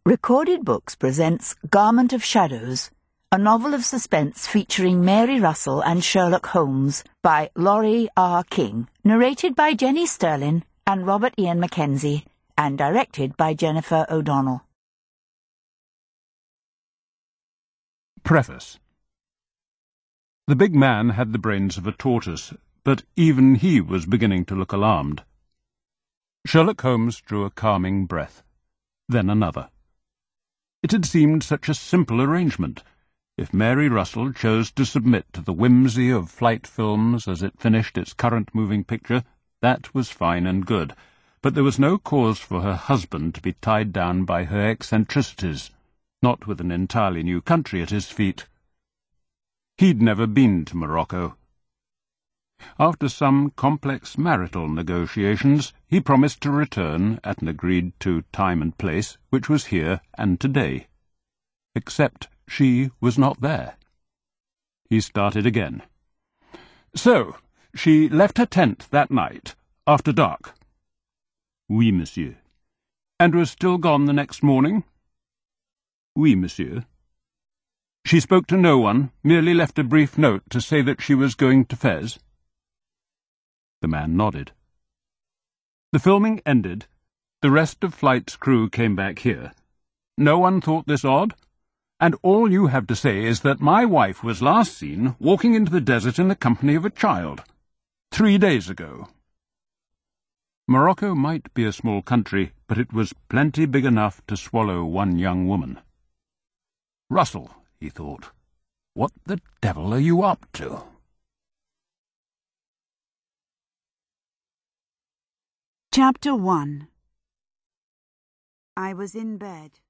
Recorded Books presents Garment of Shadows, a novel of suspense featuring Mary Russell and Sherlock Holmes by Laurie R. King, narrated by Jenny Sterling and Robert Ian Mackenzie, and directed by Jennifer O'Donnell. Preface. The big man had the brains of a tortoise, but even he was beginning to look alarmed. Sherlock Holmes drew a calming breath, then another. It had seemed such a simple arrangement. If Mary Russell chose to submit to the whimsy of Flight Films as it finished its current moving picture, that was fine and good, but there was no cause for her husband to be tied down by her eccentricities, not with an entirely new country at his feet. He'd never been to Morocco. After some complex marital negotiations, he promised to return at an agreed-to time and place, which was here and today. Except she was not there. He started again. So, she left her tent that night, after dark? Oui, monsieur. And was still gone the next morning? Oui, monsieur. She spoke to no one, merely left a brief note to say that she was going to Fez? The man nodded. The filming ended. The rest of Flight's crew came back here. No one thought this odd? And all you have to say is that my wife was last seen walking into the desert in the company of a child. 3 days ago. Morocco might be a small country, but it was plenty big enough to swallow one young woman. Russell, he thought, what the devil are you up to? Chapter 1. I was in bed.